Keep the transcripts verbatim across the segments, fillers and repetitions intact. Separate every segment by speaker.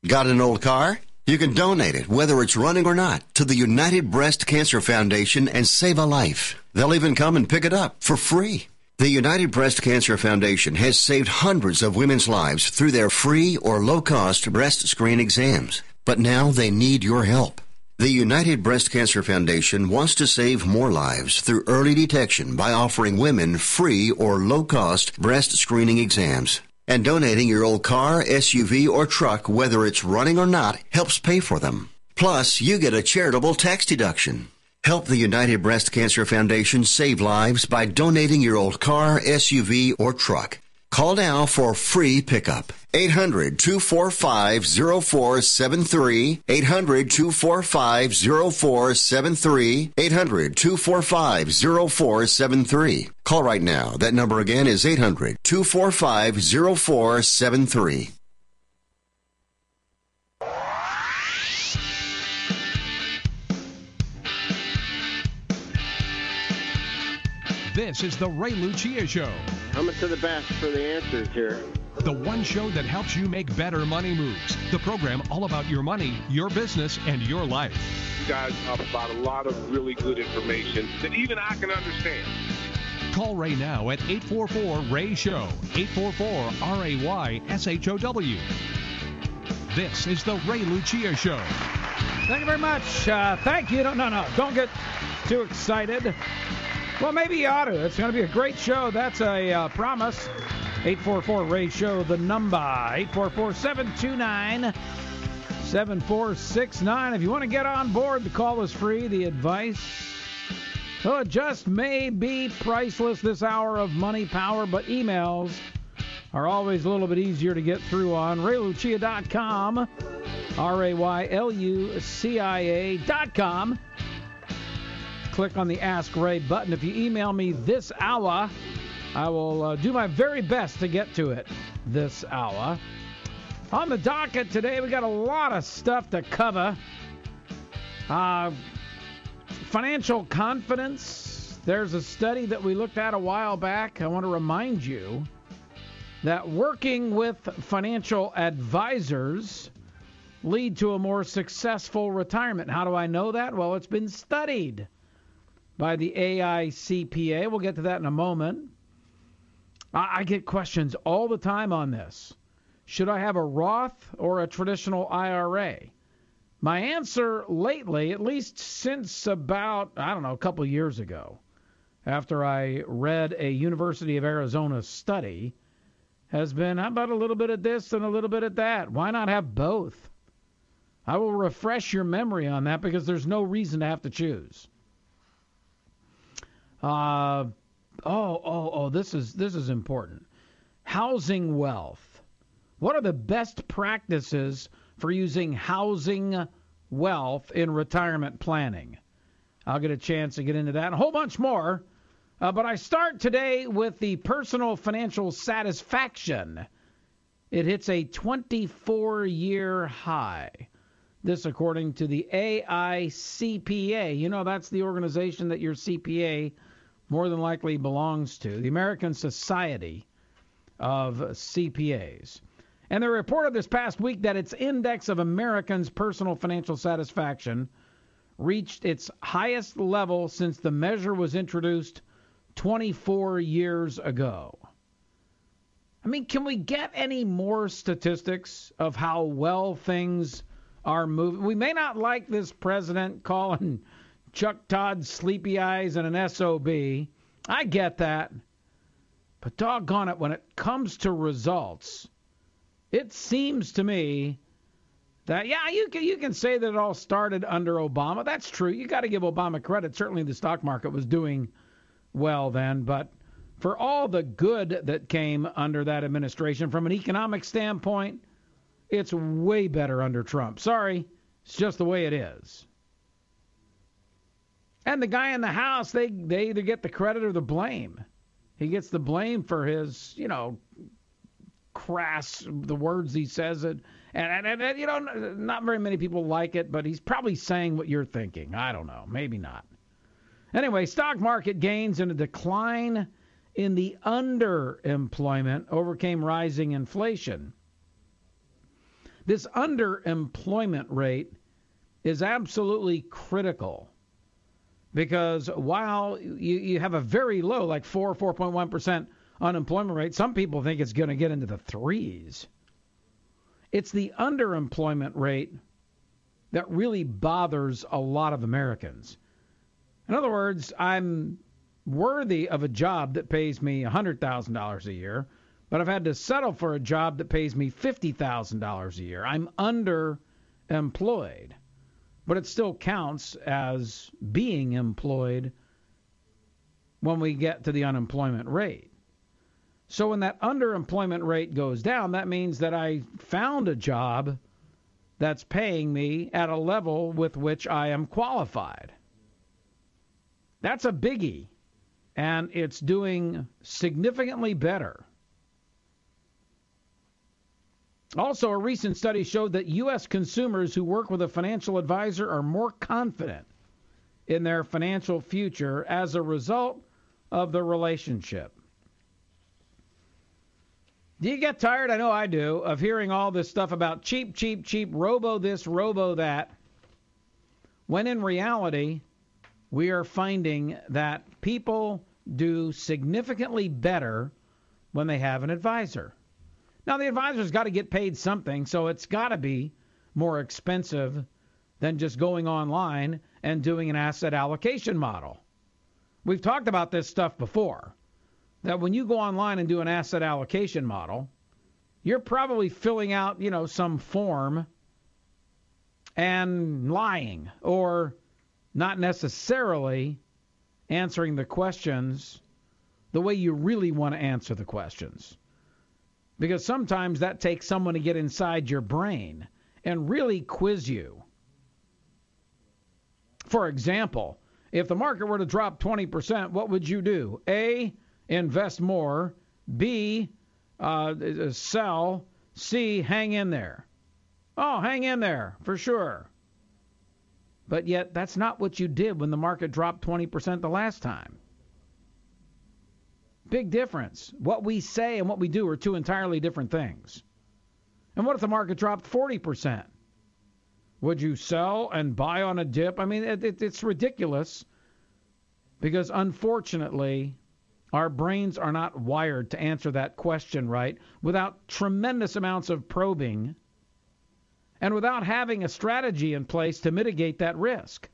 Speaker 1: Got an old car? You can donate it, whether it's running or not, to the United Breast Cancer Foundation and save a life. They'll even come and pick it up for free. The United Breast Cancer Foundation has saved hundreds of women's lives through their free or low-cost breast screen exams. But now they need your help. The United Breast Cancer Foundation wants to save more lives through early detection by offering women free or low-cost breast screening exams. And donating your old car, S U V, or truck, whether it's running or not, helps pay for them. Plus, you get a charitable tax deduction. Help the United Breast Cancer Foundation save lives by donating your old car, S U V, or truck. Call now for free pickup. eight hundred, two four five, zero four seven three. eight hundred, two four five, zero four seven three. eight hundred, two four five, zero four seven three. Call right now. That number again is eight hundred, two four five, zero four seven three.
Speaker 2: This is the Ray Lucia Show.
Speaker 3: Coming to the best for the answers here.
Speaker 2: The one show that helps you make better money moves. The program all about your money, your business, and your life.
Speaker 4: You guys talk about a lot of really good information that even I can understand.
Speaker 2: Call Ray now at eight four four, R A Y, S H O W. eight four four, R A Y, S H O W. This is the Ray Lucia Show.
Speaker 5: Thank you very much. Uh, thank you. No, no, no. Don't get too excited. Well, maybe you ought to. It's going to be a great show. That's a uh, promise. eight four four, R A Y, S H O W, the number. eight four four, seven two nine, seven four six nine. If you want to get on board, the call is free. The advice, well, it just may be priceless this hour of money power, but emails are always a little bit easier to get through on. ray lucia dot com, R A Y L U C I A dot com. Click on the Ask Ray button. If you email me this hour, I will uh, do my very best to get to it this hour. On the docket today, we got a lot of stuff to cover. Uh, financial confidence. There's a study that we looked at a while back. I want to remind you that working with financial advisors lead to a more successful retirement. How do I know that? Well, it's been studied by the A I C P A. We'll get to that in a moment. I, I get questions all the time on this. Should I have a Roth or a traditional I R A? My answer lately, at least since about, I don't know, a couple of years ago, after I read a University of Arizona study, has been, how about a little bit of this and a little bit of that? Why not have both? I will refresh your memory on that because there's no reason to have to choose. Uh, oh, oh, oh, this is this is important. Housing wealth. What are the best practices for using housing wealth in retirement planning? I'll get a chance to get into that and a whole bunch more. Uh, but I start today with the personal financial satisfaction. It hits a twenty-four year high. This according to the A I C P A. You know, that's the organization that your C P A more than likely belongs to, the American Society of C P As. And they reported this past week that its index of Americans' personal financial satisfaction reached its highest level since the measure was introduced twenty-four years ago. I mean, can we get any more statistics of how well things are moving? We may not like this president calling Chuck Todd sleepy eyes and an S O B. I get that. But doggone it, when it comes to results, it seems to me that, yeah, you can, you can say that it all started under Obama. That's true. You got to give Obama credit. Certainly the stock market was doing well then. But for all the good that came under that administration from an economic standpoint, it's way better under Trump. Sorry, it's just the way it is. And the guy in the House, they, they either get the credit or the blame. He gets the blame for his, you know, crass, the words he says. It, and, and, and, you know, not very many people like it, but he's probably saying what you're thinking. I don't know. Maybe not. Anyway, stock market gains and a decline in the underemployment overcame rising inflation. This underemployment rate is absolutely critical because while you, you have a very low, like four, four point one percent unemployment rate, some people think it's going to get into the threes. It's the underemployment rate that really bothers a lot of Americans. In other words, I'm worthy of a job that pays me one hundred thousand dollars a year, but I've had to settle for a job that pays me fifty thousand dollars a year. I'm underemployed, but it still counts as being employed when we get to the unemployment rate. So when that underemployment rate goes down, that means that I found a job that's paying me at a level with which I am qualified. That's a biggie, and it's doing significantly better. Also, a recent study showed that U S consumers who work with a financial advisor are more confident in their financial future as a result of the relationship. Do you get tired? I know I do, of hearing all this stuff about cheap, cheap, cheap, robo this, robo that, when in reality, we are finding that people do significantly better when they have an advisor. Now, the advisor's got to get paid something, so it's got to be more expensive than just going online and doing an asset allocation model. We've talked about this stuff before, that when you go online and do an asset allocation model, you're probably filling out, you know, some form and lying or not necessarily answering the questions the way you really want to answer the questions. Because sometimes that takes someone to get inside your brain and really quiz you. For example, if the market were to drop twenty percent, what would you do? A, invest more. B, uh, sell. C, hang in there. Oh, hang in there, for sure. But yet, that's not what you did when the market dropped twenty percent the last time. Big difference. What we say and what we do are two entirely different things. And what if the market dropped forty percent? Would you sell and buy on a dip? I mean, it, it, it's ridiculous because, unfortunately, our brains are not wired to answer that question right without tremendous amounts of probing and without having a strategy in place to mitigate that risk.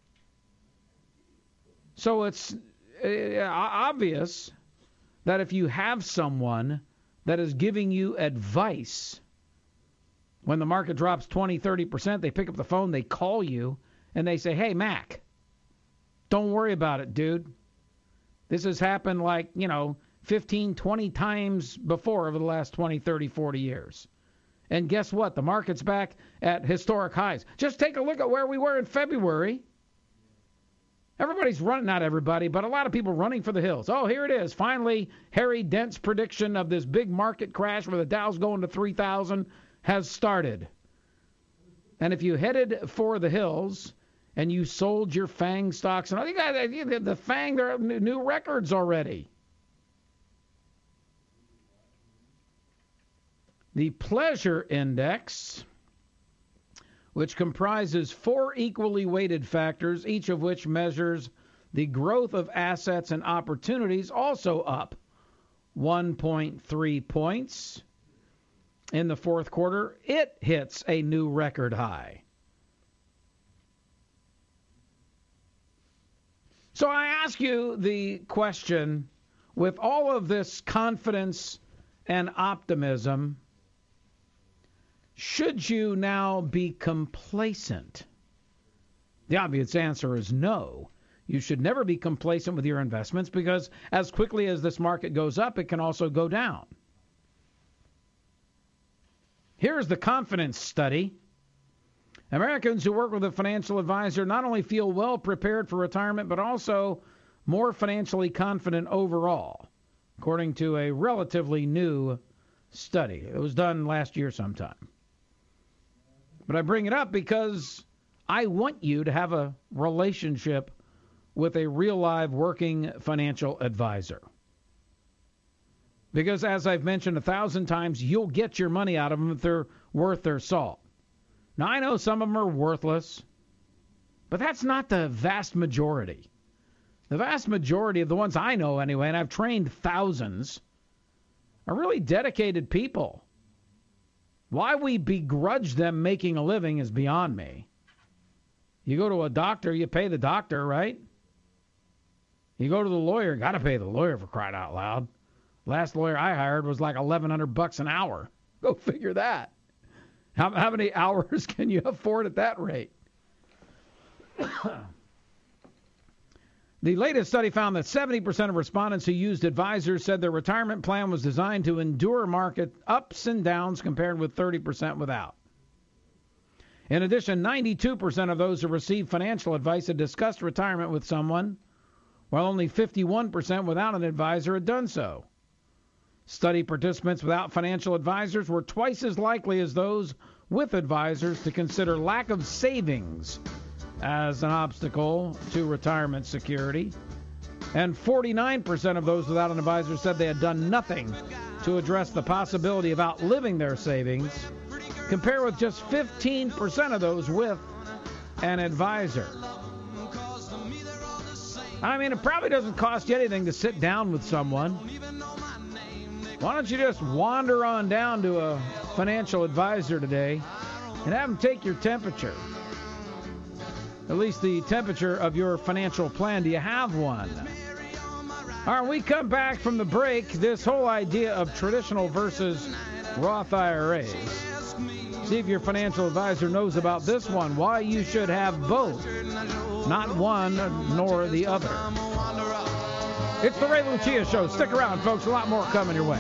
Speaker 5: So it's uh, obvious that if you have someone that is giving you advice, when the market drops twenty, thirty percent, they pick up the phone, they call you, and they say, hey, Mac, don't worry about it, dude. This has happened like, you know, fifteen, twenty times before over the last twenty, thirty, forty years. And guess what? The market's back at historic highs. Just take a look at where we were in February. Everybody's running, not everybody, but a lot of people running for the hills. Oh, here it is. Finally, Harry Dent's prediction of this big market crash where the Dow's going to three thousand has started. And if you headed for the hills and you sold your FANG stocks, and I think the FANG, there are new records already. The Pleasure Index, which comprises four equally weighted factors, each of which measures the growth of assets and opportunities, also up one point three points in the fourth quarter. It hits a new record high. So I ask you the question, with all of this confidence and optimism, should you now be complacent? The obvious answer is no. You should never be complacent with your investments because as quickly as this market goes up, it can also go down. Here's the confidence study. Americans who work with a financial advisor not only feel well prepared for retirement, but also more financially confident overall, according to a relatively new study. It was done last year sometime. But I bring it up because I want you to have a relationship with a real live working financial advisor. Because as I've mentioned a thousand times, you'll get your money out of them if they're worth their salt. Now, I know some of them are worthless, but that's not the vast majority. The vast majority of the ones I know anyway, and I've trained thousands, are really dedicated people. Why we begrudge them making a living is beyond me. You go to a doctor, you pay the doctor, right? You go to the lawyer, got to pay the lawyer, for crying out loud. Last lawyer I hired was like eleven hundred bucks an hour. Go figure that. How, how many hours can you afford at that rate? The latest study found that seventy percent of respondents who used advisors said their retirement plan was designed to endure market ups and downs, compared with thirty percent without. In addition, ninety-two percent of those who received financial advice had discussed retirement with someone, while only fifty-one percent without an advisor had done so. Study participants without financial advisors were twice as likely as those with advisors to consider lack of savings as an obstacle to retirement security. And forty-nine percent of those without an advisor said they had done nothing to address the possibility of outliving their savings, compared with just fifteen percent of those with an advisor. I mean, it probably doesn't cost you anything to sit down with someone. Why don't you just wander on down to a financial advisor today and have them take your temperature? At least the temperature of your financial plan. Do you have one? All right, when we come back from the break, this whole idea of traditional versus Roth I R As. See if your financial advisor knows about this one, why you should have both, not one nor the other. It's the Ray Lucia Show. Stick around, folks. A lot more coming your way.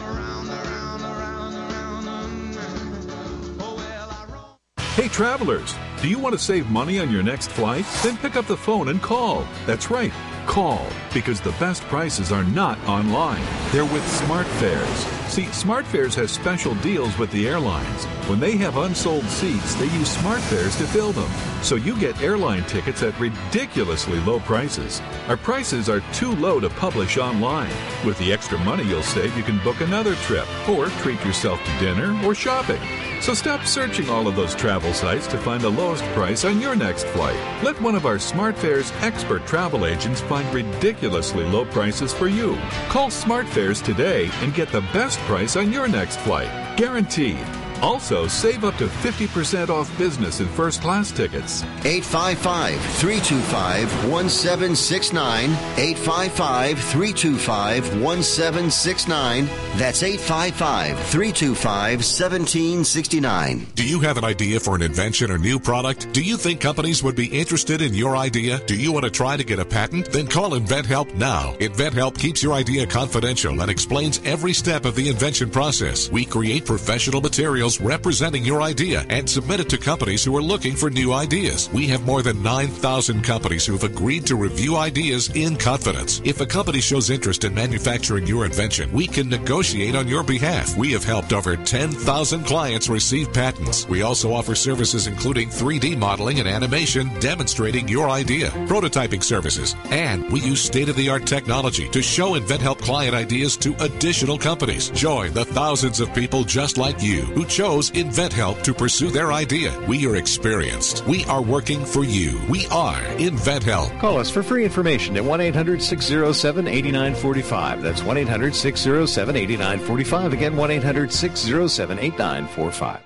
Speaker 6: Hey, travelers, do you want to save money on your next flight? Then pick up the phone and call. That's right, call, because the best prices are not online. They're with SmartFares. See, SmartFares has special deals with the airlines. When they have unsold seats, they use SmartFares to fill them. So you get airline tickets at ridiculously low prices. Our prices are too low to publish online. With the extra money you'll save, you can book another trip or treat yourself to dinner or shopping. So stop searching all of those travel sites to find the lowest price on your next flight. Let one of our SmartFares expert travel agents find ridiculously low prices for you. Call SmartFares today and get the best price on your next flight. Guaranteed. Also, save up to fifty percent off business and first class tickets.
Speaker 1: eight five five, three two five, one seven six nine. eight five five, three two five, one seven six nine. That's eight five five, three two five, one seven six nine.
Speaker 7: Do you have an idea for an invention or new product? Do you think companies would be interested in your idea? Do you want to try to get a patent? Then call InventHelp now. InventHelp keeps your idea confidential and explains every step of the invention process. We create professional materials representing your idea and submit it to companies who are looking for new ideas. We have more than nine thousand companies who have agreed to review ideas in confidence. If a company shows interest in manufacturing your invention, we can negotiate on your behalf. We have helped over ten thousand clients receive patents. We also offer services including three D modeling and animation demonstrating your idea, prototyping services, and we use state-of-the-art technology to show InventHelp client ideas to additional companies. Join the thousands of people just like you who chose InventHelp to pursue their idea. We are experienced. We are working for you. We are InventHelp.
Speaker 8: Call us for free information at one eight hundred, six oh seven, eight nine four five. That's one eight hundred, six oh seven, eight nine four five. Again, one eight hundred, six oh seven, eight nine four five.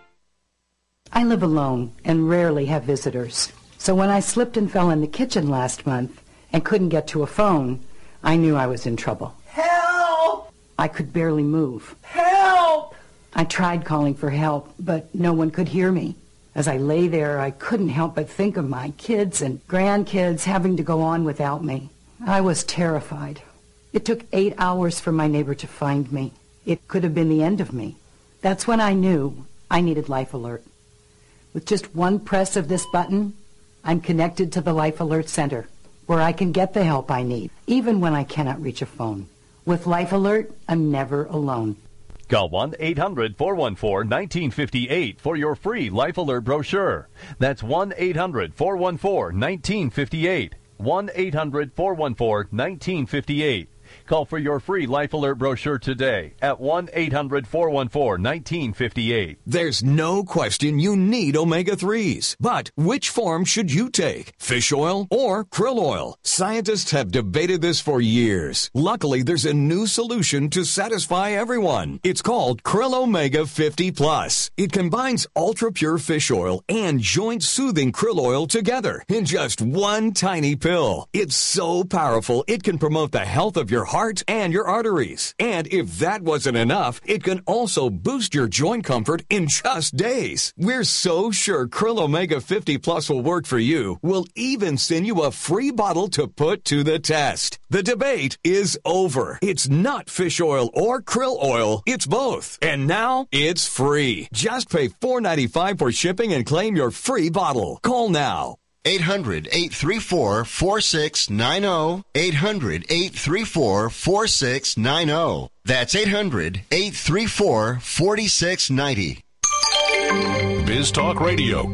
Speaker 9: I live alone and rarely have visitors. So when I slipped and fell in the kitchen last month and couldn't get to a phone, I knew I was in trouble.
Speaker 10: Help!
Speaker 9: I could barely move.
Speaker 10: Help!
Speaker 9: I tried calling for help, but no one could hear me. As I lay there, I couldn't help but think of my kids and grandkids having to go on without me. I was terrified. It took eight hours for my neighbor to find me. It could have been the end of me. That's when I knew I needed Life Alert. With just one press of this button, I'm connected to the Life Alert Center, where I can get the help I need, even when I cannot reach a phone. With Life Alert, I'm never alone.
Speaker 11: Call one eight hundred, four one four, one nine five eight for your free Life Alert brochure. That's one eight hundred, four one four, one nine five eight. one eight hundred, four one four, one nine five eight. Call for your free Life Alert brochure today at one eight hundred four one four one nine five eight.
Speaker 12: There's no question you need omega threes. But which form should you take? Fish oil or krill oil? Scientists have debated this for years. Luckily, there's a new solution to satisfy everyone. It's called Krill Omega fifty Plus. It combines ultra-pure fish oil and joint-soothing krill oil together in just one tiny pill. It's so powerful, it can promote the health of your heart and your arteries. And if that wasn't enough, it can also boost your joint comfort in just days. We're so sure Krill Omega fifty Plus will work for you. We'll even send you a free bottle to put to the test. The debate is over. It's not fish oil or krill oil. It's both. And now it's free. Just pay four dollars and ninety-five cents for shipping and claim your free bottle. Call now.
Speaker 1: eight hundred, eight three four, four six nine zero. eight hundred, eight three four, four six nine zero. That's eight hundred, eight three four, four six nine zero.
Speaker 7: Biz Talk Radio.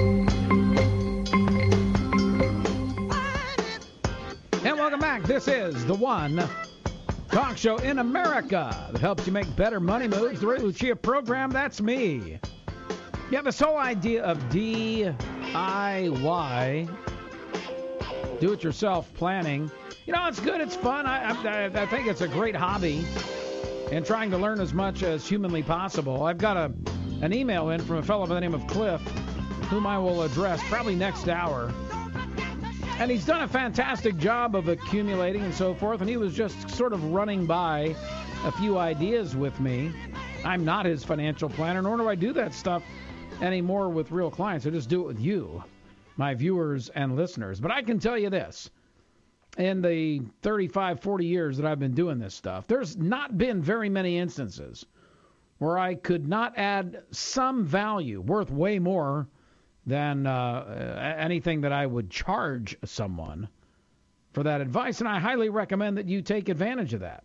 Speaker 5: And welcome back. This is the one talk show in America that helps you make better money moves. The Ray Lucia program, that's me. Yeah, this whole idea of D I Y, do-it-yourself planning, you know, it's good, it's fun. I, I, I think it's a great hobby, and trying to learn as much as humanly possible. I've got a an email in from a fellow by the name of Cliff, whom I will address probably next hour. And he's done a fantastic job of accumulating and so forth, and he was just sort of running by a few ideas with me. I'm not his financial planner, nor do I do that stuff anymore with real clients. I just do it with you, my viewers and listeners. But I can tell you this. In the thirty-five, forty years that I've been doing this stuff, there's not been very many instances where I could not add some value worth way more than uh, anything that I would charge someone for that advice. And I highly recommend that you take advantage of that.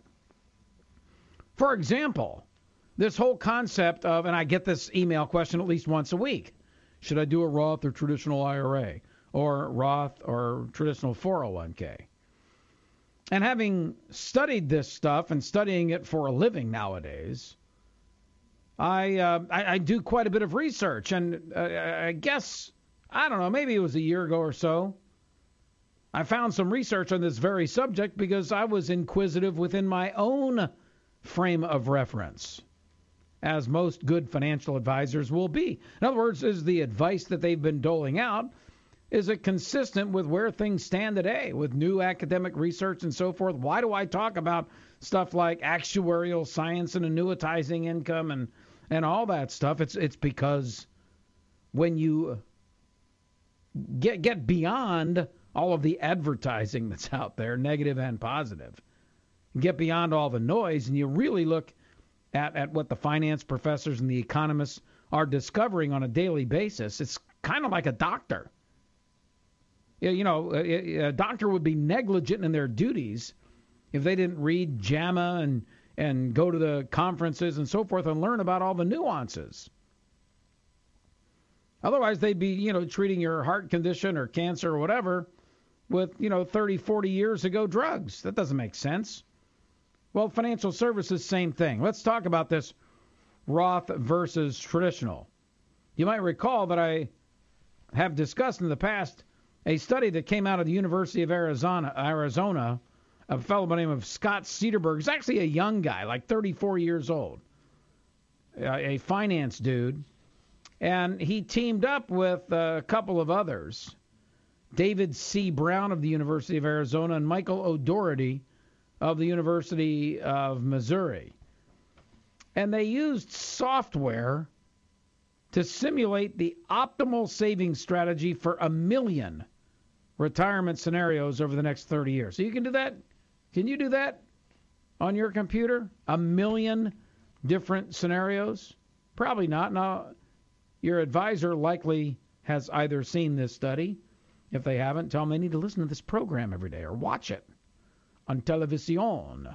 Speaker 5: For example, this whole concept of, and I get this email question at least once a week, should I do a Roth or traditional I R A, or Roth or traditional four oh one k? And having studied this stuff and studying it for a living nowadays, I, uh, I, I do quite a bit of research. And uh, I guess, I don't know, maybe it was a year ago or so, I found some research on this very subject because I was inquisitive within my own frame of reference, as most good financial advisors will be. In other words, is the advice that they've been doling out, is it consistent with where things stand today with new academic research and so forth? Why do I talk about stuff like actuarial science and annuitizing income and, and all that stuff? It's it's because when you get get beyond all of the advertising that's out there, negative and positive, get beyond all the noise, and you really look at, at what the finance professors and the economists are discovering on a daily basis, it's kind of like a doctor. You know, a doctor would be negligent in their duties if they didn't read JAMA and, and go to the conferences and so forth and learn about all the nuances. Otherwise, they'd be, you know, treating your heart condition or cancer or whatever with, you know, thirty, forty years ago drugs. That doesn't make sense. Well, financial services, same thing. Let's talk about this Roth versus traditional. You might recall that I have discussed in the past a study that came out of the University of Arizona, Arizona, a fellow by the name of Scott Cederberg. He's actually a young guy, like thirty-four years old, a finance dude. And he teamed up with a couple of others, David C. Brown of the University of Arizona and Michael O'Doherty of the University of Missouri. And they used software to simulate the optimal savings strategy for a million retirement scenarios over the next thirty years. So you can do that? Can you do that on your computer? A million different scenarios? Probably not. Now, your advisor likely has either seen this study. If they haven't, tell them they need to listen to this program every day or watch it on television.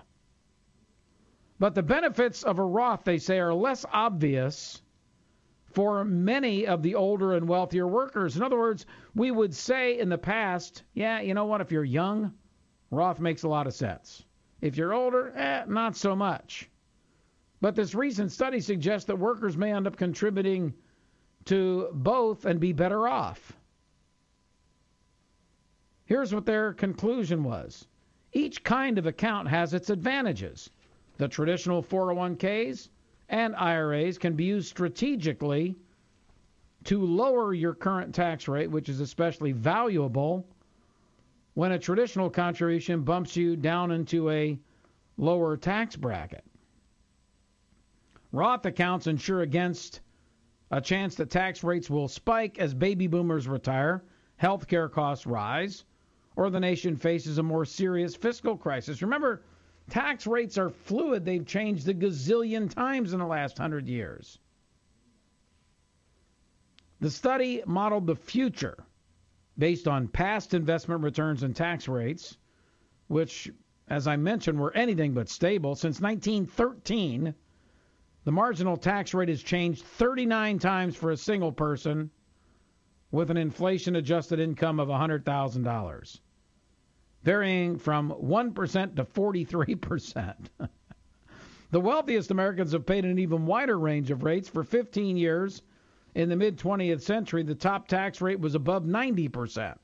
Speaker 5: But the benefits of a Roth, they say, are less obvious for many of the older and wealthier workers. In other words, we would say in the past, yeah, you know what, if you're young, Roth makes a lot of sense. If you're older, eh, not so much. But this recent study suggests that workers may end up contributing to both and be better off. Here's what their conclusion was. Each kind of account has its advantages. The traditional four oh one k's and I R As can be used strategically to lower your current tax rate, which is especially valuable when a traditional contribution bumps you down into a lower tax bracket. Roth accounts insure against a chance that tax rates will spike as baby boomers retire, healthcare costs rise, or the nation faces a more serious fiscal crisis. Remember, tax rates are fluid. They've changed a gazillion times in the last hundred years. The study modeled the future based on past investment returns and tax rates, which, as I mentioned, were anything but stable. Since nineteen thirteen, the marginal tax rate has changed thirty-nine times for a single person with an inflation-adjusted income of one hundred thousand dollars, varying from one percent to forty-three percent. The wealthiest Americans have paid an even wider range of rates. For fifteen years in the mid-twentieth century, the top tax rate was above ninety percent.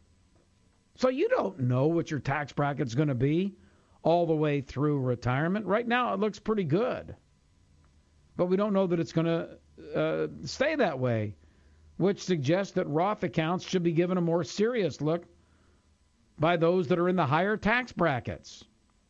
Speaker 5: So you don't know what your tax bracket's going to be all the way through retirement. Right now, it looks pretty good. But we don't know that it's going to uh, stay that way, which suggests that Roth accounts should be given a more serious look by those that are in the higher tax brackets.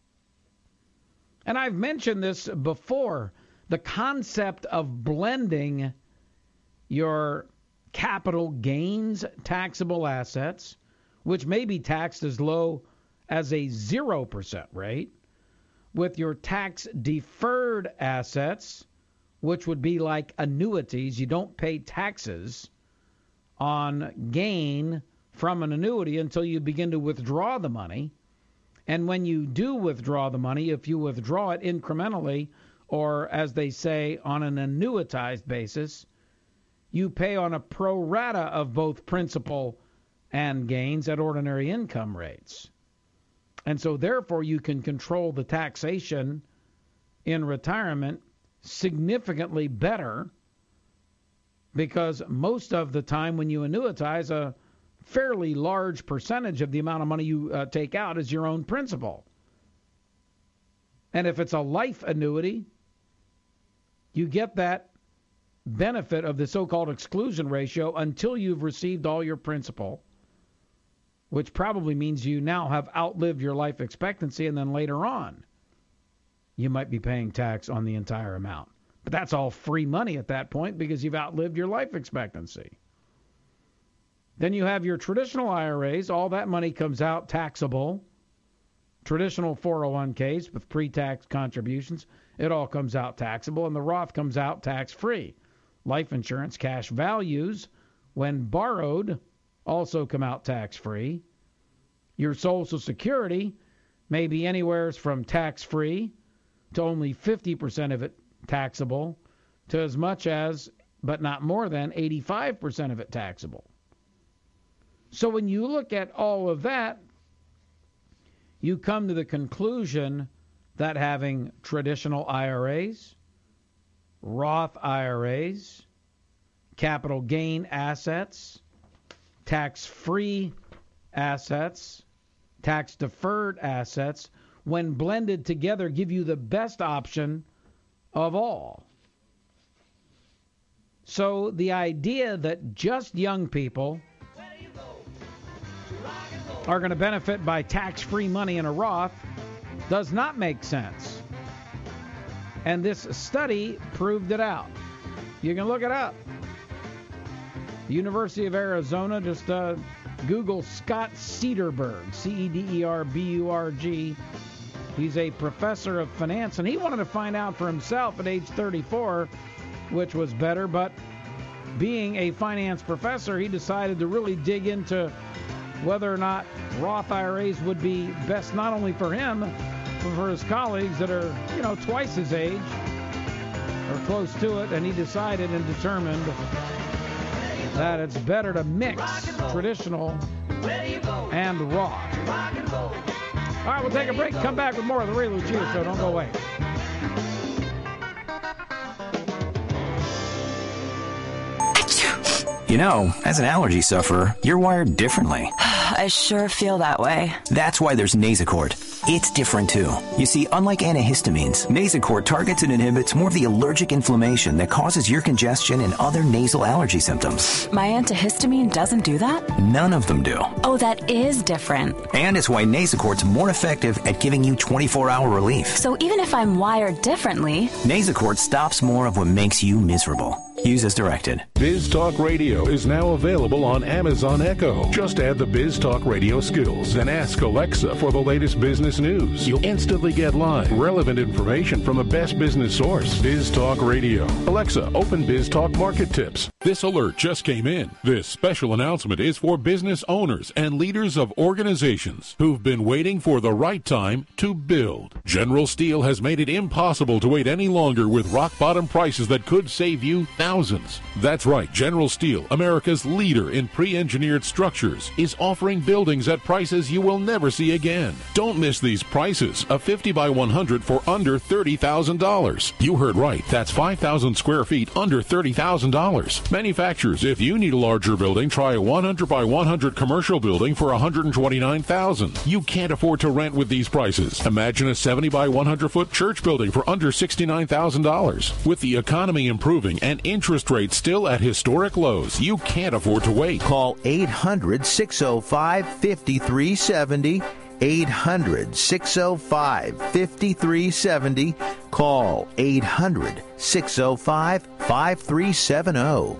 Speaker 5: And I've mentioned this before, the concept of blending your capital gains taxable assets, which may be taxed as low as a zero percent rate, with your tax-deferred assets, which would be like annuities. You don't pay taxes on gain from an annuity until you begin to withdraw the money. And when you do withdraw the money, if you withdraw it incrementally, or as they say, on an annuitized basis, you pay on a pro rata of both principal and gains at ordinary income rates. And so therefore you can control the taxation in retirement significantly better, because most of the time when you annuitize, a fairly large percentage of the amount of money you uh, take out is your own principal. And if it's a life annuity, you get that benefit of the so-called exclusion ratio until you've received all your principal, which probably means you now have outlived your life expectancy, and then later on you might be paying tax on the entire amount. But that's all free money at that point because you've outlived your life expectancy. Then you have your traditional I R As. All that money comes out taxable. Traditional four oh one k's with pre-tax contributions, it all comes out taxable. And the Roth comes out tax-free. Life insurance cash values, when borrowed, also come out tax-free. Your Social Security may be anywhere from tax-free to only fifty percent of it taxable, to as much as, but not more than, eighty-five percent of it taxable. So when you look at all of that, you come to the conclusion that having traditional I R As, Roth I R As, capital gain assets, tax-free assets, tax-deferred assets, when blended together, give you the best option of all. So the idea that just young people are going to benefit by tax-free money in a Roth does not make sense. And this study proved it out. You can look it up. University of Arizona, just uh, Google Scott Cederberg, C E D E R B U R G. He's a professor of finance, and he wanted to find out for himself at age thirty-four which was better, but being a finance professor, he decided to really dig into whether or not Roth I R As would be best not only for him, but for his colleagues that are, you know, twice his age or close to it, and he decided and determined that it's better to mix traditional and Roth. All right, we'll take a break. Come back with more of the Ray Lucia Show. Don't go away.
Speaker 13: You know, as an allergy sufferer, you're wired differently.
Speaker 14: I sure feel that way.
Speaker 13: That's why there's Nasacort. It's different too. You see, unlike antihistamines, Nasacort targets and inhibits more of the allergic inflammation that causes ear congestion and other nasal allergy symptoms.
Speaker 14: My antihistamine doesn't do that?
Speaker 13: None of them do.
Speaker 14: Oh, that is different.
Speaker 13: And it's why Nasacort's more effective at giving you twenty-four hour relief.
Speaker 14: So even if I'm wired differently,
Speaker 13: Nasacort stops more of what makes you miserable. Use as directed.
Speaker 6: Biz Talk Radio is now available on Amazon Echo. Just add the Biz Talk Radio skills and ask Alexa for the latest business news. You'll instantly get live, relevant information from the best business source. Biz Talk Radio. Alexa, open Biz Talk Market Tips. This alert just came in. This special announcement is for business owners and leaders of organizations who've been waiting for the right time to build. General Steel has made it impossible to wait any longer with rock-bottom prices that could save you thousands. That's right, General Steel, America's leader in pre-engineered structures, is offering buildings at prices you will never see again. Don't miss these prices. A fifty by one hundred for under thirty thousand dollars. You heard right. That's five thousand square feet under thirty thousand dollars. Manufacturers, if you need a larger building, try a one hundred by one hundred commercial building for one hundred twenty-nine thousand dollars. You can't afford to rent with these prices. Imagine a seventy by one hundred foot church building for under sixty-nine thousand dollars. With the economy improving and interest rates still at historic lows, you can't afford to wait.
Speaker 15: Call eight hundred, six oh five, five three seven oh. eight hundred, six oh five, five three seven oh. Call eight hundred, six oh five, five three seven oh.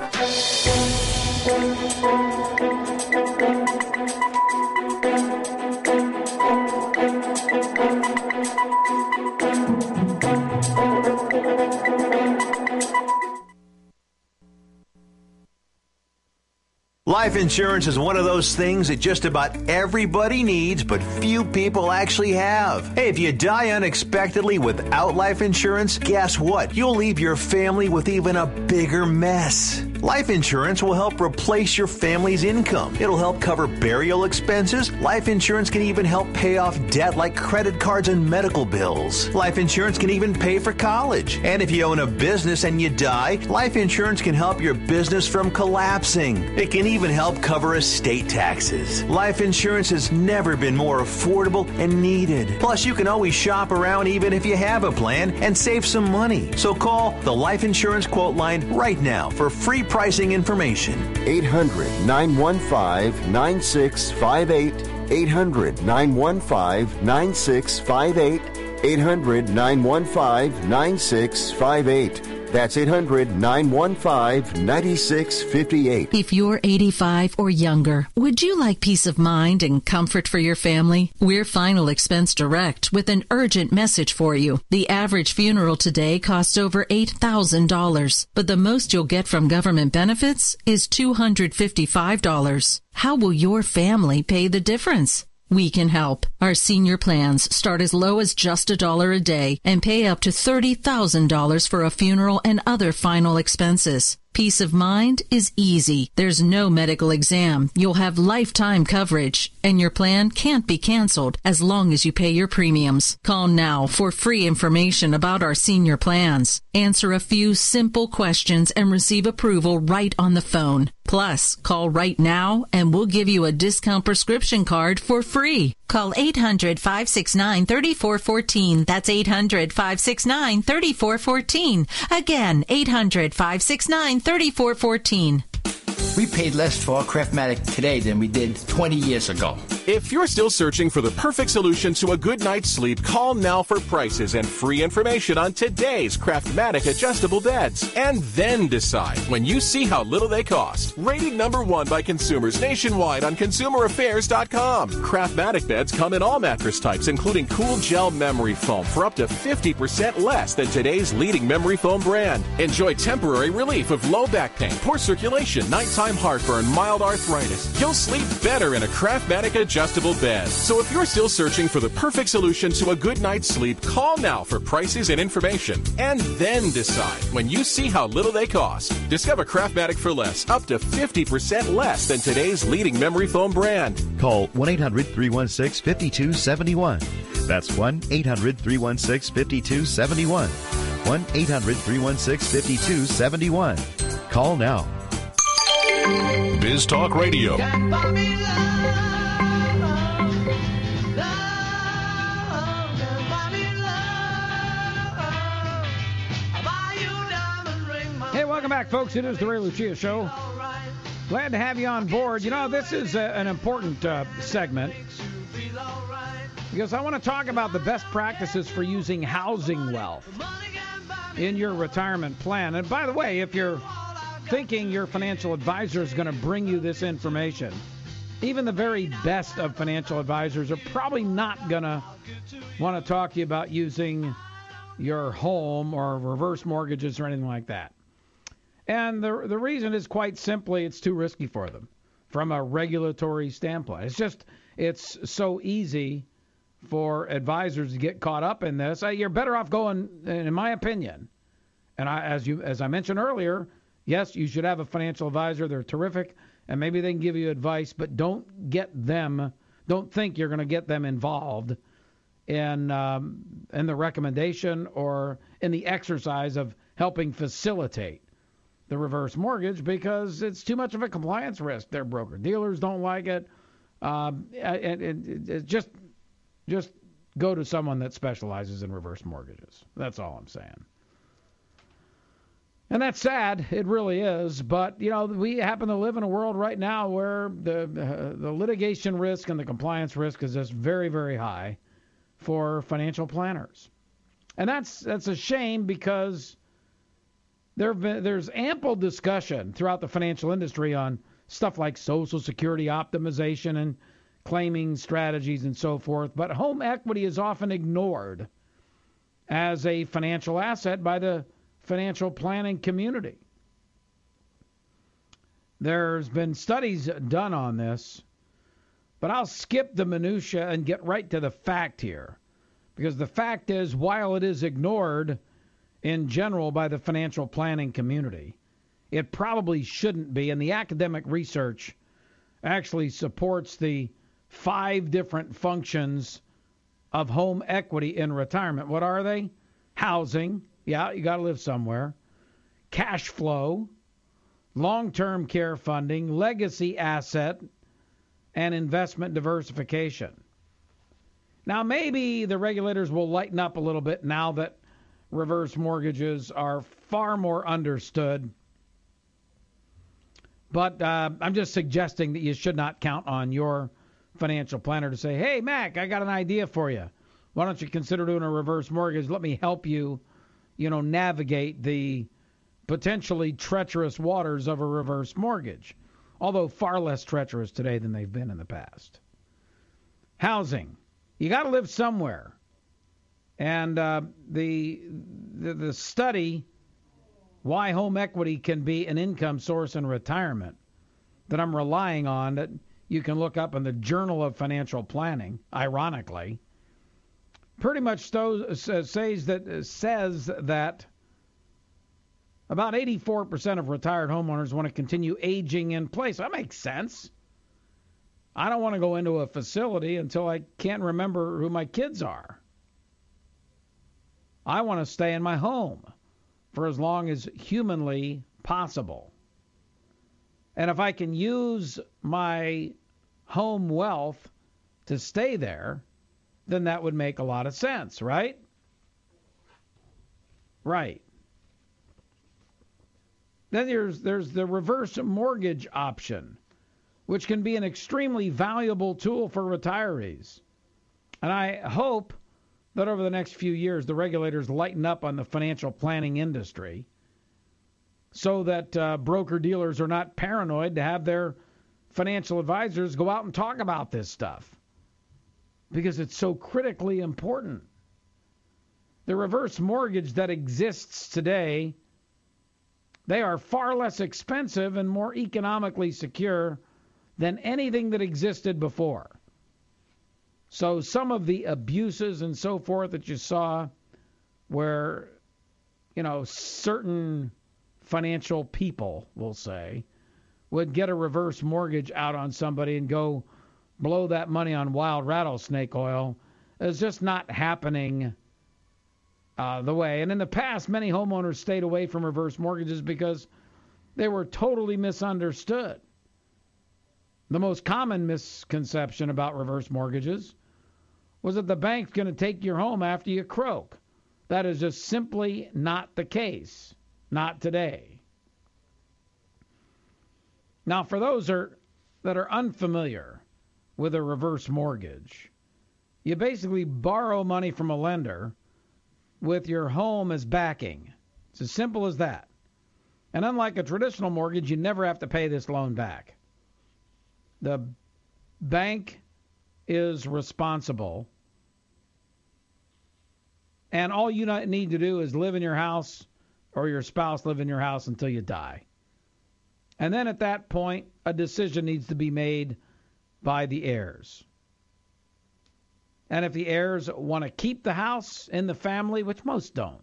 Speaker 16: Life insurance is one of those things that just about everybody needs, but few people actually have. Hey, if you die unexpectedly without life insurance, guess what? You'll leave your family with even a bigger mess. Life insurance will help replace your family's income. It'll help cover burial expenses. Life insurance can even help pay off debt like credit cards and medical bills. Life insurance can even pay for college. And if you own a business and you die, life insurance can help your business from collapsing. It can even help cover estate taxes. Life insurance has never been more affordable and needed. Plus, you can always shop around even if you have a plan and save some money. So call the Life Insurance Quote Line right now for free pricing information.
Speaker 17: eight hundred, nine one five, nine six five eight. eight hundred, nine one five, nine six five eight. eight hundred, nine one five, nine six five eight. That's eight hundred, nine one five, nine six five eight.
Speaker 18: If you're eighty-five or younger, would you like peace of mind and comfort for your family? We're Final Expense Direct with an urgent message for you. The average funeral today costs over eight thousand dollars, but the most you'll get from government benefits is two hundred fifty-five dollars. How will your family pay the difference? We can help. Our senior plans start as low as just a dollar a day and pay up to thirty thousand dollars for a funeral and other final expenses. Peace of mind is easy. There's no medical exam. You'll have lifetime coverage, and your plan can't be canceled as long as you pay your premiums. Call now for free information about our senior plans. Answer a few simple questions and receive approval right on the phone. Plus, call right now and we'll give you a discount prescription card for free. Call eight hundred, five six nine, three four one four. That's eight hundred, five six nine, three four one four. Again, eight hundred, five six nine, three four one four.
Speaker 19: We paid less for our Craftmatic today than we did twenty years ago.
Speaker 20: If you're still searching for the perfect solution to a good night's sleep, call now for prices and free information on today's Craftmatic adjustable beds. And then decide when you see how little they cost. Rated number one by consumers nationwide on consumer affairs dot com. Craftmatic beds come in all mattress types, including cool gel memory foam for up to fifty percent less than today's leading memory foam brand. Enjoy temporary relief of low back pain, poor circulation, nighttime heartburn, mild arthritis. You'll sleep better in a Craftmatic adjustable adjustable bed. So if you're still searching for the perfect solution to a good night's sleep, call now for prices and information, and then decide when you see how little they cost. Discover Craftmatic for less, up to fifty percent less than today's leading memory foam brand.
Speaker 21: Call one eight hundred three one six five two seven one. That's one eight hundred three one six five two seven one. one eight hundred three one six five two seven one. Call now.
Speaker 7: Biz Talk Radio.
Speaker 5: Hey, welcome back, folks. It is the Ray Lucia Show. Glad to have you on board. You know, this is a, an important uh, segment because I want to talk about the best practices for using housing wealth in your retirement plan. And by the way, if you're thinking your financial advisor is going to bring you this information, even the very best of financial advisors are probably not going to want to talk to you about using your home or reverse mortgages or anything like that. And the the reason is quite simply it's too risky for them from a regulatory standpoint. It's just, it's so easy for advisors to get caught up in this. You're better off going, in my opinion, and I, as you as I mentioned earlier, yes, you should have a financial advisor. They're terrific, and maybe they can give you advice, but don't get them, don't think you're going to get them involved in um, in the recommendation or in the exercise of helping facilitate the reverse mortgage, because it's too much of a compliance risk. Their broker dealers don't like it. Um, and it, it just just go to someone that specializes in reverse mortgages. That's all I'm saying. And that's sad. It really is. But, you know, we happen to live in a world right now where the uh, the litigation risk and the compliance risk is just very, very high for financial planners. And that's that's a shame, because there been, there's ample discussion throughout the financial industry on stuff like Social Security optimization and claiming strategies and so forth. But home equity is often ignored as a financial asset by the financial planning community. There's been studies done on this, but I'll skip the minutia and get right to the fact here, because the fact is, while it is ignored in general by the financial planning community, it probably shouldn't be, and the academic research actually supports the five different functions of home equity in retirement. What are they? Housing. Yeah, you got to live somewhere. Cash flow, long-term care funding, legacy asset, and investment diversification. Now, maybe the regulators will lighten up a little bit now that reverse mortgages are far more understood. But uh, I'm just suggesting that you should not count on your financial planner to say, hey, Mac, I got an idea for you. Why don't you consider doing a reverse mortgage? Let me help you, you know, navigate the potentially treacherous waters of a reverse mortgage, although far less treacherous today than they've been in the past. Housing. You got to live somewhere. And uh, the, the the study, why home equity can be an income source in retirement, that I'm relying on, that you can look up in the Journal of Financial Planning, ironically, pretty much those, uh, says that says that about eighty-four percent of retired homeowners want to continue aging in place. That makes sense. I don't want to go into a facility until I can't remember who my kids are. I want to stay in my home for as long as humanly possible. And if I can use my home wealth to stay there, then that would make a lot of sense, right? Right. Then there's there's the reverse mortgage option, which can be an extremely valuable tool for retirees. And I hope that over the next few years, the regulators lighten up on the financial planning industry so that uh, broker-dealers are not paranoid to have their financial advisors go out and talk about this stuff, because it's so critically important. The reverse mortgage that exists today, they are far less expensive and more economically secure than anything that existed before. So some of the abuses and so forth that you saw where, you know, certain financial people, we'll say, would get a reverse mortgage out on somebody and go blow that money on wild rattlesnake oil is just not happening uh, the way. And in the past, many homeowners stayed away from reverse mortgages because they were totally misunderstood. The most common misconception about reverse mortgages was that the bank's going to take your home after you croak. That is just simply not the case. Not today. Now, for those are, that are unfamiliar with a reverse mortgage, you basically borrow money from a lender with your home as backing. It's as simple as that. And unlike a traditional mortgage, you never have to pay this loan back. The bank is responsible, and all you need to do is live in your house or your spouse live in your house until you die. And then at that point, a decision needs to be made by the heirs. And if the heirs want to keep the house in the family, which most don't,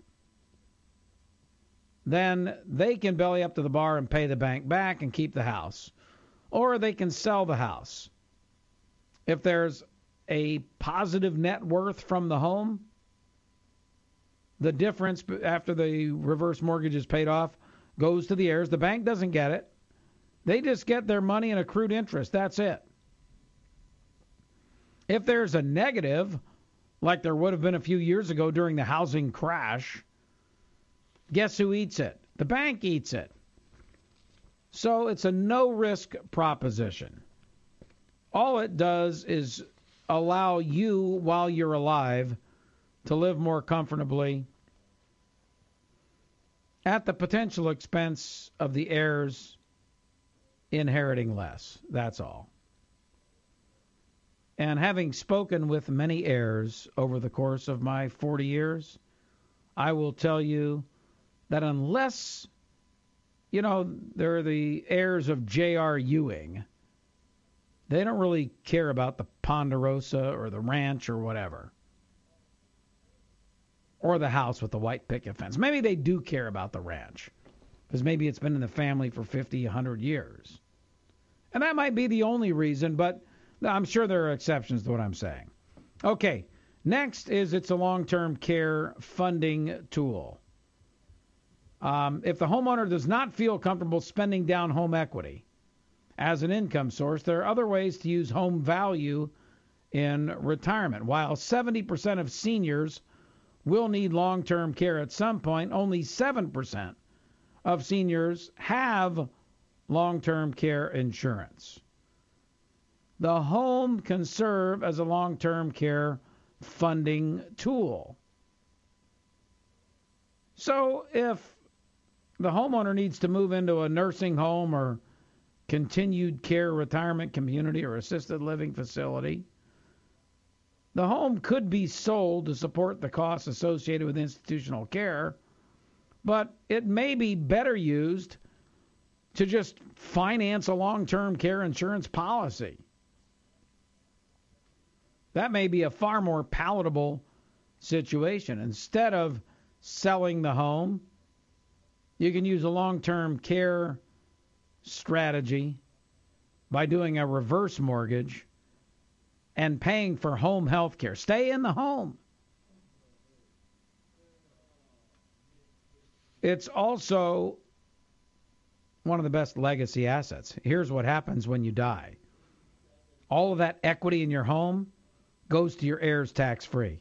Speaker 5: then they can belly up to the bar and pay the bank back and keep the house. Or they can sell the house. If there's a positive net worth from the home, the difference after the reverse mortgage is paid off goes to the heirs. The bank doesn't get it. They just get their money and accrued interest. That's it. If there's a negative, like there would have been a few years ago during the housing crash, guess who eats it? The bank eats it. So it's a no-risk proposition. All it does is allow you, while you're alive, to live more comfortably at the potential expense of the heirs inheriting less. That's all. And having spoken with many heirs over the course of my forty years, I will tell you that unless, you know, they're the heirs of J R. Ewing, they don't really care about the Ponderosa or the ranch or whatever. Or the house with the white picket fence. Maybe they do care about the ranch, because maybe it's been in the family for fifty, one hundred years. And that might be the only reason, but I'm sure there are exceptions to what I'm saying. Okay, next is it's a long-term care funding tool. Um, if the homeowner does not feel comfortable spending down home equity as an income source, there are other ways to use home value in retirement. While seventy percent of seniors will need long-term care at some point, only seven percent of seniors have long-term care insurance. The home can serve as a long-term care funding tool. So if the homeowner needs to move into a nursing home or continued care retirement community or assisted living facility, the home could be sold to support the costs associated with institutional care, but it may be better used to just finance a long-term care insurance policy. That may be a far more palatable situation. Instead of selling the home, you can use a long-term care strategy by doing a reverse mortgage and paying for home health care. Stay in the home. It's also one of the best legacy assets. Here's what happens when you die. All of that equity in your home goes to your heirs tax-free.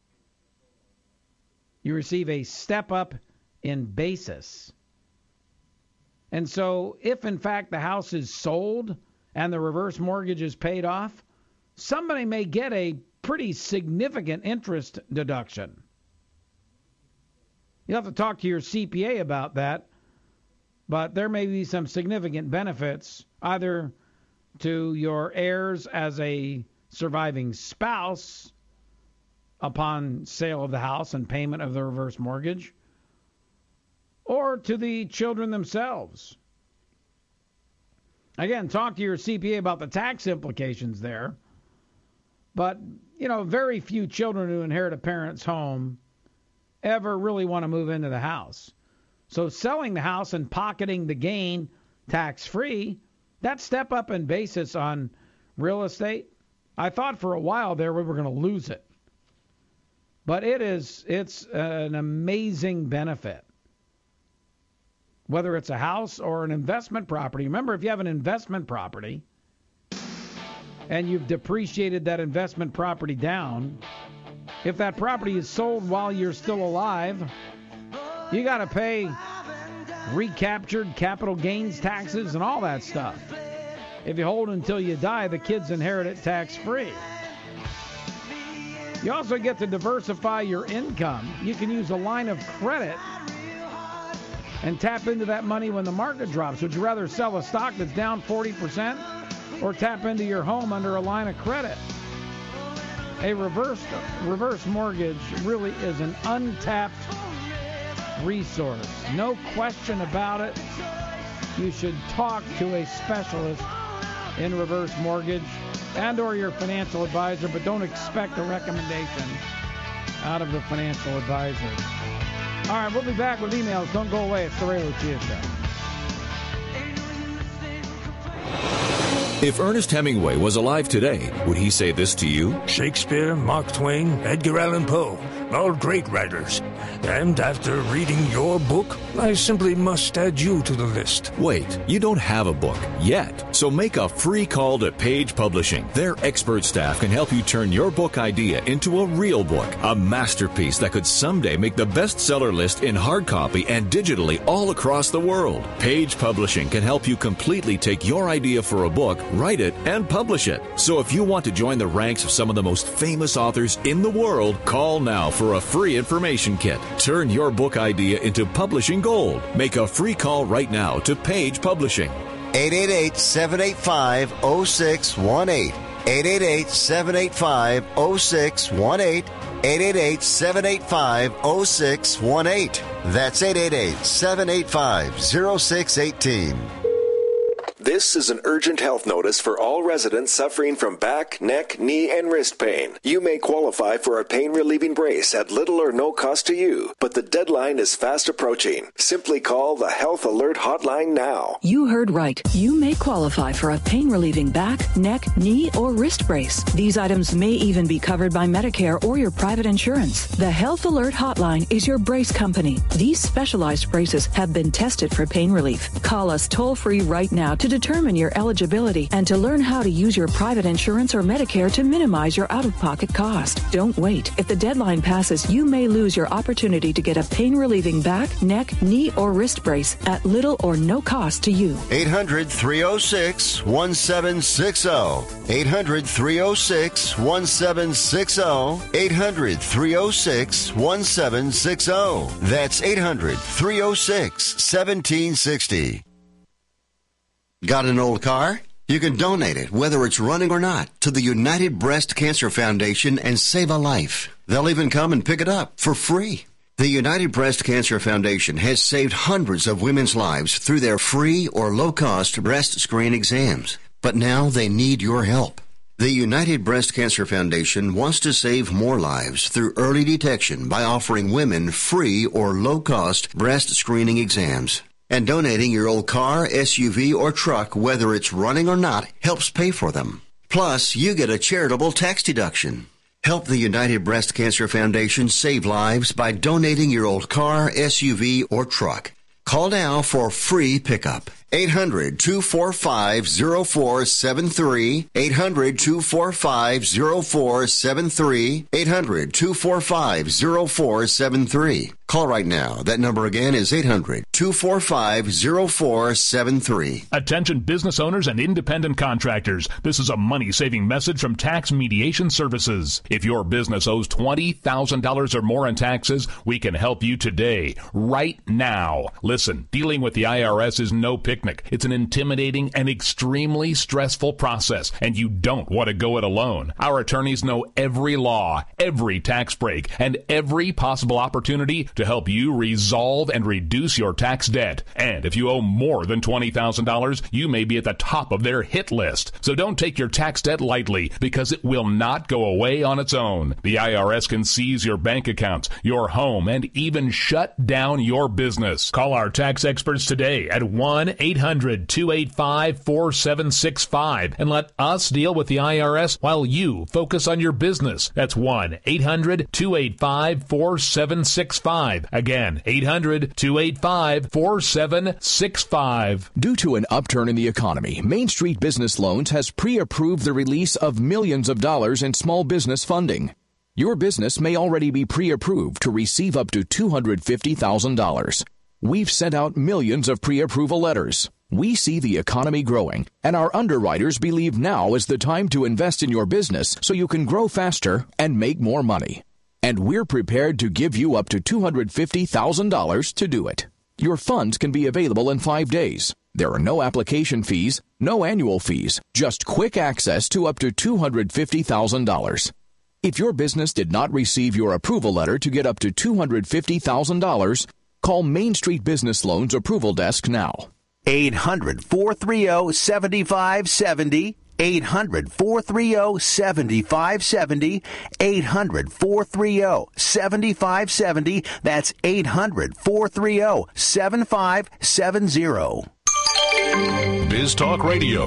Speaker 5: You receive a step up in basis. And so if, in fact, the house is sold and the reverse mortgage is paid off, somebody may get a pretty significant interest deduction. You'll have to talk to your C P A about that, but there may be some significant benefits either to your heirs as a surviving spouse upon sale of the house and payment of the reverse mortgage, or to the children themselves. Again, talk to your C P A about the tax implications there. But, you know, very few children who inherit a parent's home ever really want to move into the house. So selling the house and pocketing the gain tax-free, that step up in basis on real estate, I thought for a while there we were going to lose it. But it is, it's an amazing benefit. Whether it's a house or an investment property. Remember, if you have an investment property and you've depreciated that investment property down, if that property is sold while you're still alive, you got to pay recaptured capital gains taxes and all that stuff. If you hold until you die, the kids inherit it tax-free. You also get to diversify your income. You can use a line of credit and tap into that money when the market drops. Would you rather sell a stock that's down forty percent or tap into your home under a line of credit? A reverse reverse mortgage really is an untapped resource. No question about it. You should talk to a specialist in reverse mortgage and or your financial advisor, but don't expect a recommendation out of the financial advisor. All right, we'll be back with emails. Don't go away. It's the Ray Lucia Show.
Speaker 3: If Ernest Hemingway was alive today, would he say this to you?
Speaker 22: Shakespeare, Mark Twain, Edgar Allan Poe, all great writers. And after reading your book, I simply must add you to the list.
Speaker 3: Wait, you don't have a book yet. So make a free call to Page Publishing. Their expert staff can help you turn your book idea into a real book, a masterpiece that could someday make the bestseller list in hard copy and digitally all across the world. Page Publishing can help you completely take your idea for a book, write it, and publish it. So if you want to join the ranks of some of the most famous authors in the world, call now for a free information kit. Turn your book idea into publishing gold. Make a free call right now to Page Publishing.
Speaker 17: eight eight eight, seven eight five, zero six one eight. eight eight eight, seven eight five, zero six one eight. eight eight eight, seven eight five, zero six one eight. That's eight eight eight, seven eight five, zero six one eight.
Speaker 23: This is an urgent health notice for all residents suffering from back, neck, knee, and wrist pain. You may qualify for a pain-relieving brace at little or no cost to you, but the deadline is fast approaching. Simply call the Health Alert Hotline now.
Speaker 24: You heard right. You may qualify for a pain-relieving back, neck, knee, or wrist brace. These items may even be covered by Medicare or your private insurance. The Health Alert Hotline is your brace company. These specialized braces have been tested for pain relief. Call us toll-free right now to determine your eligibility and to learn how to use your private insurance or Medicare to minimize your out-of-pocket cost. Don't wait. If the deadline passes, you may lose your opportunity to get a pain-relieving back, neck, knee, or wrist brace at little or no cost to you.
Speaker 17: eight hundred, three oh six, one seven six oh. eight hundred, three oh six, one seven six oh. eight hundred, three oh six, one seven six oh. That's eight hundred, three oh six, one seven six oh.
Speaker 1: Got an old car? You can donate it, whether it's running or not, to the United Breast Cancer Foundation and save a life. They'll even come and pick it up for free. The United Breast Cancer Foundation has saved hundreds of women's lives through their free or low-cost breast screen exams. But now they need your help. The United Breast Cancer Foundation wants to save more lives through early detection by offering women free or low-cost breast screening exams. And donating your old car, S U V, or truck, whether it's running or not, helps pay for them. Plus, you get a charitable tax deduction. Help the United Breast Cancer Foundation save lives by donating your old car, S U V, or truck. Call now for free pickup. eight hundred, two four five, zero four seven three. eight hundred, two four five, zero four seven three. eight hundred, two four five, zero four seven three. Call right now. That number again is eight hundred, two four five, zero four seven three.
Speaker 2: Attention business owners and independent contractors. This is a money-saving message from Tax Mediation Services. If your business owes twenty thousand dollars or more in taxes, we can help you today, right now. Listen, dealing with the I R S is no picnic. It's an intimidating and extremely stressful process, and you don't want to go it alone. Our attorneys know every law, every tax break, and every possible opportunity to to help you resolve and reduce your tax debt. And if you owe more than twenty thousand dollars, you may be at the top of their hit list. So don't take your tax debt lightly, because it will not go away on its own. The I R S can seize your bank accounts, your home, and even shut down your business. Call our tax experts today at one eight hundred two eight five four seven six five and let us deal with the I R S while you focus on your business. That's one eight hundred two eight five four seven six five. Again, eight hundred two eight five four seven six five.
Speaker 4: Due to an upturn in the economy, Main Street Business Loans has pre-approved the release of millions of dollars in small business funding. Your business may already be pre-approved to receive up to two hundred fifty thousand dollars. We've sent out millions of pre-approval letters. We see the economy growing, and our underwriters believe now is the time to invest in your business so you can grow faster and make more money. And we're prepared to give you up to two hundred fifty thousand dollars to do it. Your funds can be available in five days. There are no application fees, no annual fees, just quick access to up to two hundred fifty thousand dollars. If your business did not receive your approval letter to get up to two hundred fifty thousand dollars, call Main Street Business Loans Approval Desk now.
Speaker 15: eight hundred four three zero seven five seven zero. eight hundred four three zero seven five seven zero. eight hundred four three zero seven five seven zero. That's eight hundred four three zero seven five seven zero.
Speaker 7: Biz Talk Radio.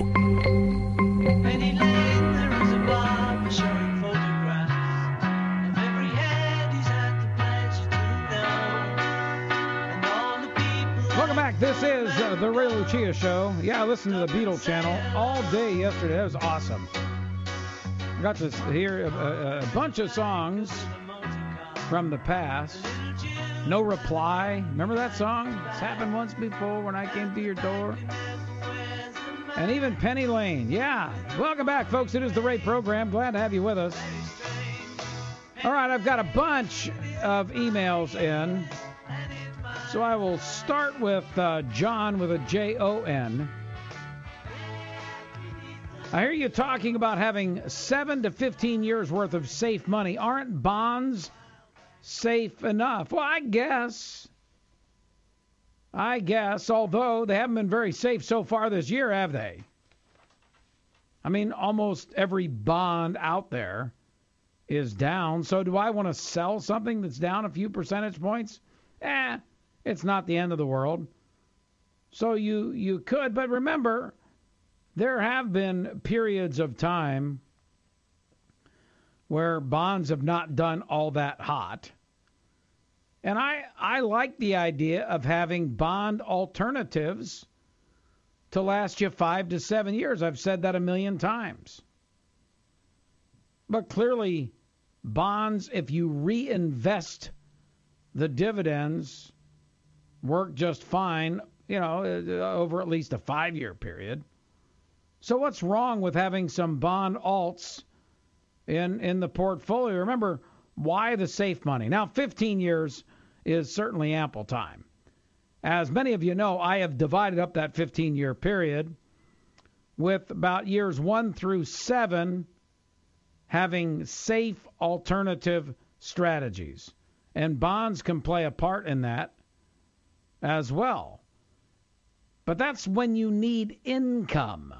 Speaker 5: Welcome back. This is uh, the Ray Lucia Show. Yeah, I listened to the Beatle channel all day yesterday. That was awesome. I got to hear a, a, a bunch of songs from the past. No Reply. Remember that song? It's happened once before when I came to your door. And even Penny Lane. Yeah. Welcome back, folks. It is the Ray program. Glad to have you with us. All right, I've got a bunch of emails in. So I will start with uh, John with a J O N. I hear you talking about having seven to fifteen years worth of safe money. Aren't bonds safe enough? Well, I guess. I guess, although they haven't been very safe so far this year, have they? I mean, almost every bond out there is down. So do I want to sell something that's down a few percentage points? Eh. It's not the end of the world. So you, you could, but remember, there have been periods of time where bonds have not done all that hot. And I, I like the idea of having bond alternatives to last you five to seven years. I've said that a million times. But clearly, bonds, if you reinvest the dividends, work just fine, you know, over at least a five-year period. So what's wrong with having some bond alts in in the portfolio? Remember, why the safe money? Now, fifteen years is certainly ample time. As many of you know, I have divided up that fifteen-year period with about years one through seven having safe alternative strategies. And bonds can play a part in that as well. But that's when you need income.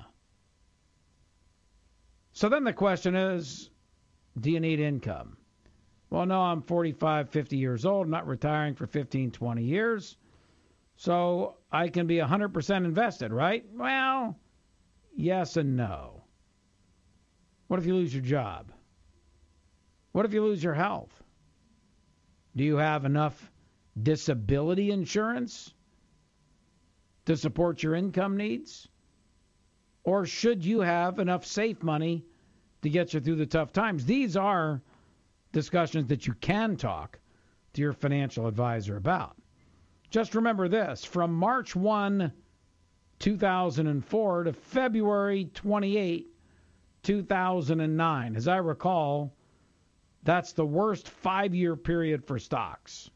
Speaker 5: So then the question is, do you need income? Well, no, I'm forty-five, fifty years old, not retiring for fifteen, twenty years. So I can be one hundred percent invested, right? Well, yes and no. What if you lose your job? What if you lose your health? Do you have enough disability insurance to support your income needs? Or should you have enough safe money to get you through the tough times? These are discussions that you can talk to your financial advisor about. Just remember this, from March first, two thousand four to February twenty-eighth, two thousand nine, as I recall, that's the worst five-year period for stocks.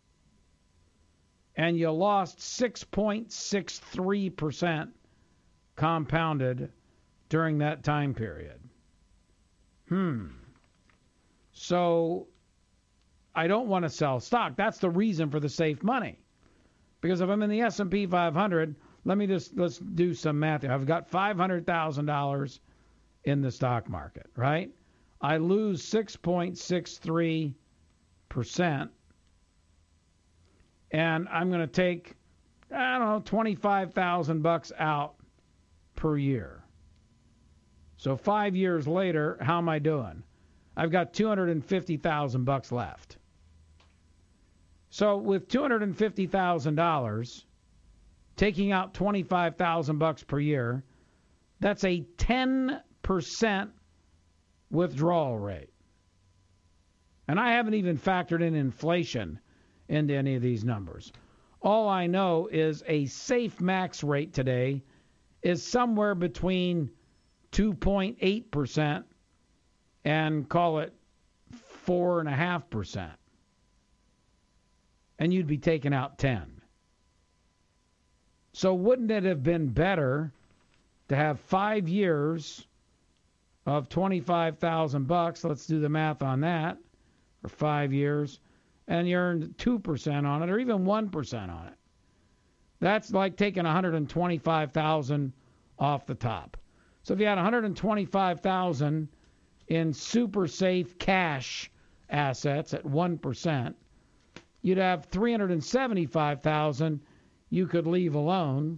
Speaker 5: And you lost six point six three percent compounded during that time period. Hmm. So I don't want to sell stock. That's the reason for the safe money. Because if I'm in the S and P five hundred, let me just let's do some math here. I've got five hundred thousand dollars in the stock market, right? I lose six point six three percent, and I'm going to take, I don't know, twenty-five thousand bucks out per year. So five years later, how am I doing? I've got two hundred fifty thousand bucks left. So with two hundred fifty thousand dollars, taking out twenty-five thousand bucks per year, that's a ten percent withdrawal rate. And I haven't even factored in inflation into any of these numbers. All I know is a safe max rate today is somewhere between two point eight percent and call it four point five percent. And you'd be taking out ten. So wouldn't it have been better to have five years of twenty-five thousand bucks, let's do the math on that, for five years, and you earned two percent on it, or even one percent on it. That's like taking one hundred twenty-five thousand off the top. So if you had one hundred twenty-five thousand in super safe cash assets at one percent, you'd have three hundred seventy-five thousand you could leave alone.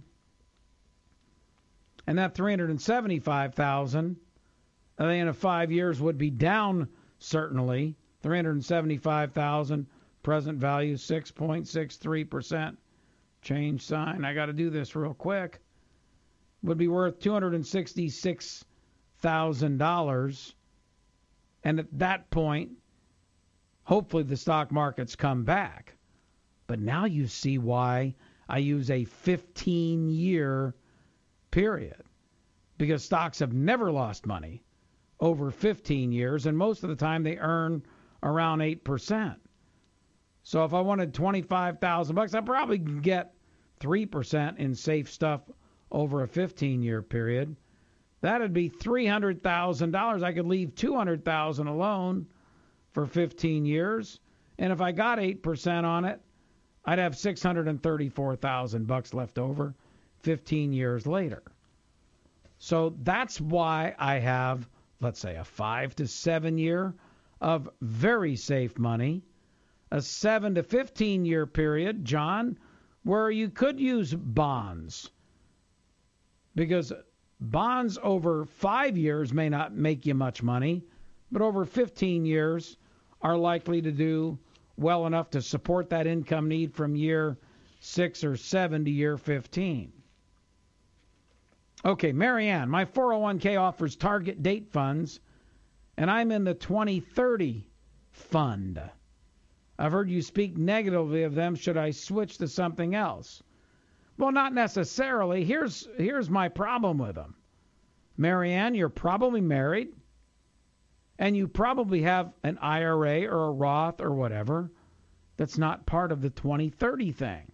Speaker 5: And that three hundred seventy-five thousand at the end of five years would be down certainly. three hundred seventy-five thousand present value, six point six three percent change sign. I got to do this real quick. Would be worth two hundred sixty-six thousand dollars. And at that point, hopefully the stock markets come back. But now you see why I use a fifteen-year period. Because stocks have never lost money over fifteen years, and most of the time they earn around eight percent. So if I wanted twenty-five thousand bucks, I'd probably get three percent in safe stuff over a fifteen-year period. That'd be three hundred thousand dollars. I could leave two hundred thousand dollars alone for fifteen years, and if I got eight percent on it, I'd have six hundred thirty-four thousand bucks left over fifteen years later. So that's why I have, let's say, a five to seven year of very safe money, a seven to fifteen year period, John, where you could use bonds, because bonds over five years may not make you much money, but over fifteen years are likely to do well enough to support that income need from year six or seven to year fifteen. Okay, Marianne, my four oh one k offers target date funds, and I'm in the twenty thirty fund. I've heard you speak negatively of them. Should I switch to something else? Well, not necessarily. Here's here's my problem with them. Marianne, you're probably married, and you probably have an I R A or a Roth or whatever that's not part of the twenty thirty thing.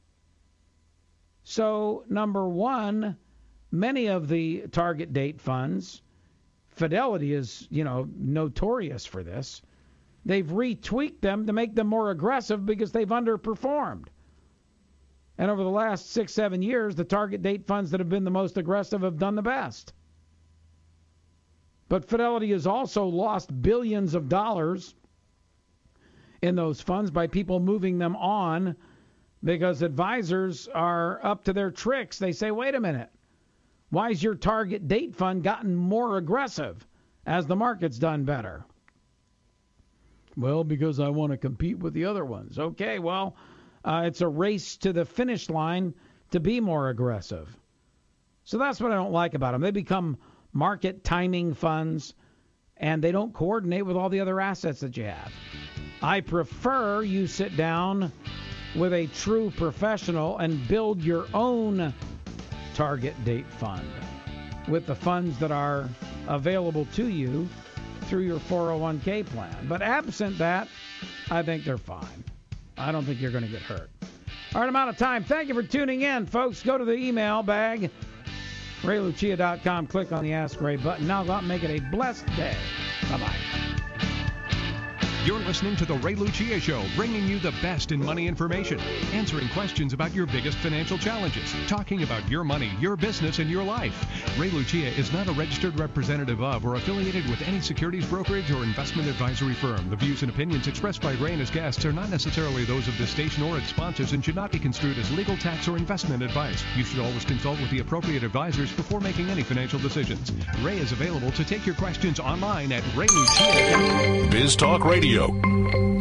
Speaker 5: So, number one, many of the target date funds, Fidelity is, you know, notorious for this. They've retweaked them to make them more aggressive because they've underperformed. And over the last six, seven years, the target date funds that have been the most aggressive have done the best. But Fidelity has also lost billions of dollars in those funds by people moving them on because advisors are up to their tricks. They say, wait a minute, why has your target date fund gotten more aggressive as the market's done better? Well, because I want to compete with the other ones. Okay, well, uh, it's a race to the finish line to be more aggressive. So that's what I don't like about them. They become market timing funds, and they don't coordinate with all the other assets that you have. I prefer you sit down with a true professional and build your own target date fund with the funds that are available to you through your four oh one k plan. But absent that, I think they're fine. I don't think you're going to get hurt. All right, I'm out of time. Thank you for tuning in, folks. Go to the email bag, ray lucia dot com. Click on the Ask Ray button. Now go out and make it a blessed day. Bye-bye.
Speaker 8: You're listening to The Ray Lucia Show, bringing you the best in money information, answering questions about your biggest financial challenges, talking about your money, your business, and your life. Ray Lucia is not a registered representative of or affiliated with any securities brokerage or investment advisory firm. The views and opinions expressed by Ray and his guests are not necessarily those of this station or its sponsors and should not be construed as legal, tax, or investment advice. You should always consult with the appropriate advisors before making any financial decisions. Ray is available to take your questions online at Ray Lucia.
Speaker 7: Biz Talk Radio.